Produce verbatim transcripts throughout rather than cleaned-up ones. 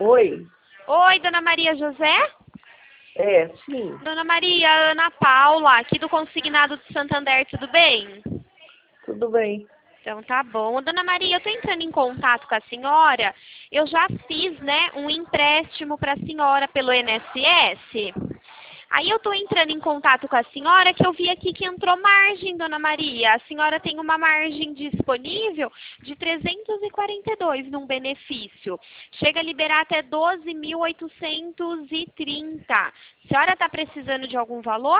Oi? Oi, Dona Maria José? É, sim. Dona Maria, Ana Paula, aqui do Consignado de Santander, tudo bem? Tudo bem. Então tá bom. Dona Maria, eu tô entrando em contato com a senhora. Eu já fiz, né, um empréstimo para a senhora pelo I N S S. Aí eu tô entrando em contato com a senhora que eu vi aqui que entrou margem, Dona Maria. A senhora tem uma margem disponível de trezentos e quarenta e dois num benefício. Chega a liberar até doze mil oitocentos e trinta. A senhora tá precisando de algum valor?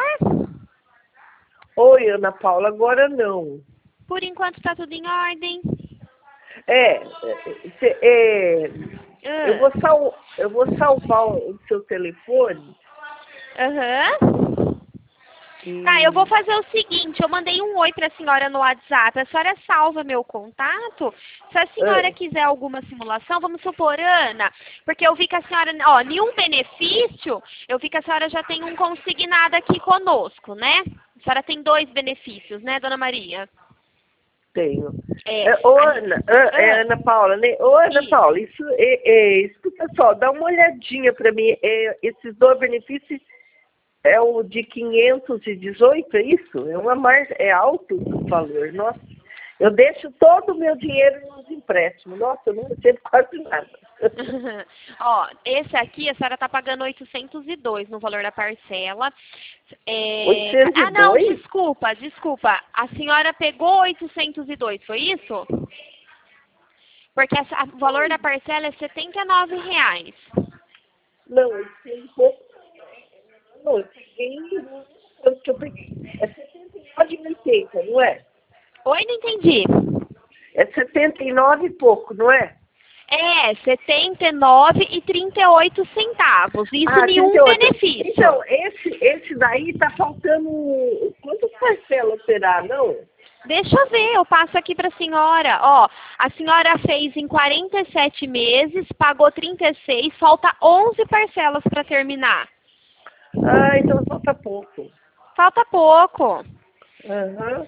Oi, Ana Paula, agora não. Por enquanto tá tudo em ordem. É, é, cê- é, eu, vou Ah, sal, eu vou salvar o seu telefone Aham. Tá, eu vou e... fazer o seguinte, eu mandei um oi para a senhora no WhatsApp, a senhora salva meu contato, se a senhora é, quiser alguma simulação, vamos supor, Ana, porque eu vi que a senhora, ó, nenhum benefício, eu vi que a senhora já tem um consignado aqui conosco, né? A senhora tem dois benefícios, né, Dona Maria? tenho. É, É, ô, a- Ana, An- é, ah, Ana Paula, né? Ô, Ana isso. Paula, isso, é, é, escuta só, dá uma olhadinha para mim. É, esses dois benefícios é o de quinhentos e dezoito, é isso? É uma mais, é alto o valor. Nossa, eu deixo todo o meu dinheiro nos empréstimos. Nossa, eu não recebo quase nada. Ó, esse aqui a senhora tá pagando oitocentos e dois no valor da parcela. É, oitocentos e Ah, não, dois? desculpa, desculpa. A senhora pegou oitocentos e dois, foi isso? Porque essa- o valor da parcela é setenta e nove reais. Não, eu sei um pouco. Não, eu peguei. Quanto que eu peguei? É setenta e nove e oitenta, não é? Oi, não entendi. É setenta e nove e pouco, não é? É, setenta e nove e trinta e oito centavos. Isso Ah, trinta e nenhum oito. benefício. Então, esse, esse daí tá faltando. Quantas parcelas será, não? Deixa eu ver, eu passo aqui para a senhora. Ó, a senhora fez em quarenta e sete meses, pagou trinta e seis, falta onze parcelas para terminar. Ah, então falta pouco. Falta pouco. Aham.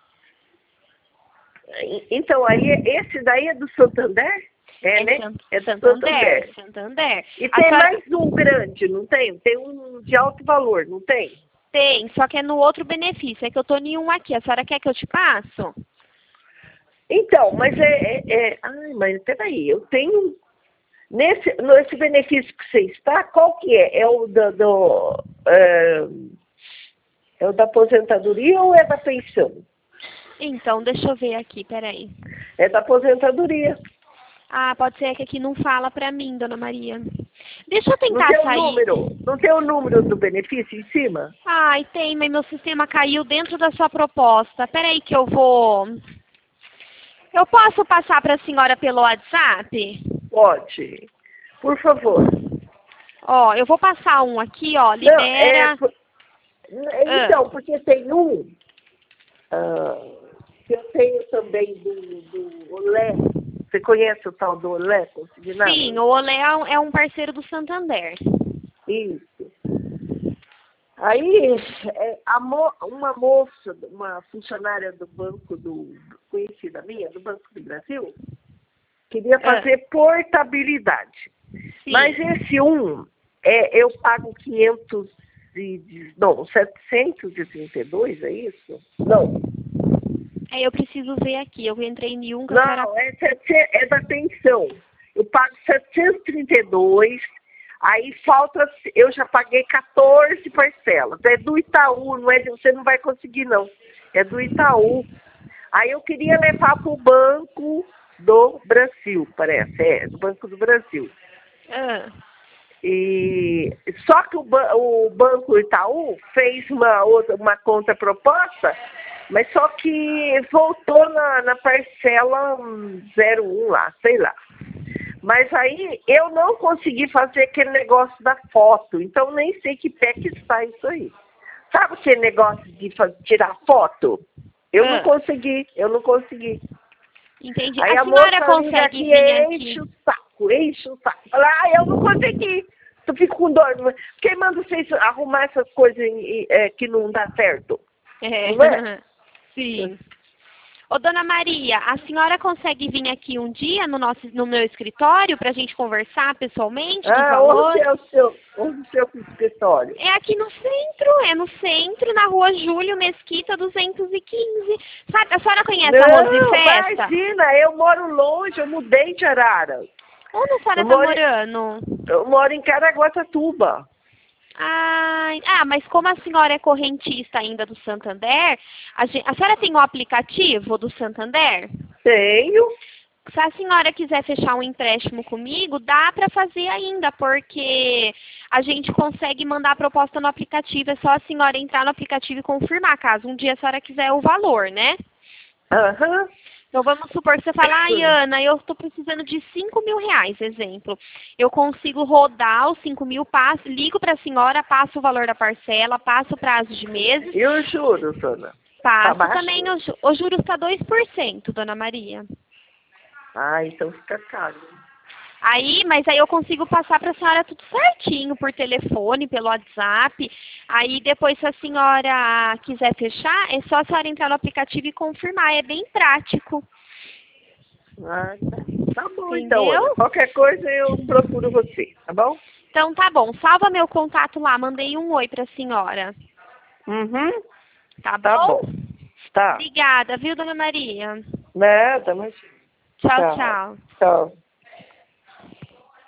E- Então, aí, esse daí é do Santander? É, É né? San- É do Santander, Santander. Santander. E A tem senhora mais um grande, não tem? Tem um de alto valor, não tem? tem, só que é no outro benefício. É que eu tô em um aqui. A senhora quer que eu te passo? Então, mas é, é, é... Ai, mas peraí, eu tenho... Nesse, nesse benefício que você está, qual que é? É o do... do é, é o da aposentadoria ou é da pensão? Então, deixa eu ver aqui, peraí. É da aposentadoria. Ah, pode ser que aqui não fala pra mim, Dona Maria. Deixa eu Não tentar tem o sair. número? Não tem o número do benefício em cima? Ai, tem, mas meu sistema caiu dentro da sua proposta. Peraí que eu vou... Eu posso passar para a senhora pelo WhatsApp? Pode. Por favor. Ó, eu vou passar um aqui, ó, Não, é... libera... por- Ah, Então, porque tem um ah, que eu tenho também do, do Olé. Você conhece o tal do Olé sim, consignado? o Olé é um é um parceiro do Santander. Isso. Aí, é, a mo uma moça, uma funcionária do banco, do, conhecida minha, do Banco do Brasil, queria Ah, fazer portabilidade. sim. Mas esse um, é, eu pago quinhentos e... Não, setecentos e trinta e dois, é isso? Não. Aí eu preciso ver aqui. Eu entrei em um que a senhora... Não, é, setecentos é da pensão. Eu pago setecentos e trinta e dois, aí falta, eu já paguei quatorze parcelas. É do Itaú, não é, você não vai conseguir não. É do Itaú. Aí eu queria levar para o Banco do Brasil, parece, é, do Banco do Brasil. Ah, E só que o, ba o Banco Itaú fez uma outra, uma conta proposta, mas só que voltou na, na parcela zero um lá, sei lá. Mas aí eu não consegui fazer aquele negócio da foto, então nem sei que pé que está isso aí. Sabe aquele negócio de fazer, tirar foto? Eu não ah, consegui, eu não consegui. entendi. Aí A a senhora moça liga consegue aqui, vir enche aqui? o saco, enche o saco. Fala, ah, eu não consegui. Eu fico com dor. Quem manda vocês arrumar essas coisas em- em- é, que não dá certo? É. Não é? Sim. Ô, dona Maria, a senhora consegue vir aqui um dia no, nosso, no meu escritório para a gente conversar pessoalmente do Ah, valor? onde é o seu, onde é o seu escritório? É aqui no centro, é no centro, na rua Júlio Mesquita duzentos e quinze. Sabe, a senhora conhece a Rose Não, Festa? imagina, eu moro longe, eu mudei de Arara. Onde a senhora Eu está moro em- morando? Eu moro em Caraguatatuba. Ai, ah, mas como a senhora é correntista ainda do Santander, a, gen- a senhora tem o aplicativo do Santander? Tenho. Se a senhora quiser fechar um empréstimo comigo, dá para fazer ainda, porque a gente consegue mandar a proposta no aplicativo. É só a senhora entrar no aplicativo e confirmar, caso um dia a senhora quiser o valor, né? Aham. Então vamos supor que você fala, ai Ana, eu estou precisando de cinco mil reais, exemplo. Eu consigo rodar os cinco mil, passo, ligo para a senhora, passo o valor da parcela, passo o prazo de meses, E os juros, Ana? passo baixo? também os, ju- os juros está dois por cento, dona Maria. Ah, então fica caro. Aí, mas aí eu consigo passar para a senhora tudo certinho, por telefone, pelo WhatsApp. Aí depois, se a senhora quiser fechar, é só a senhora entrar no aplicativo e confirmar. É bem prático. Ah, tá. Tá bom, Entendeu? então, Ana. Qualquer coisa eu procuro você, tá bom? Então tá bom, salva meu contato lá, mandei um oi para a senhora. Uhum. Tá Tá bom? bom. Tá. Obrigada, viu, dona Maria? Nada, mas... Tchau, Tchau. tchau. Tchau.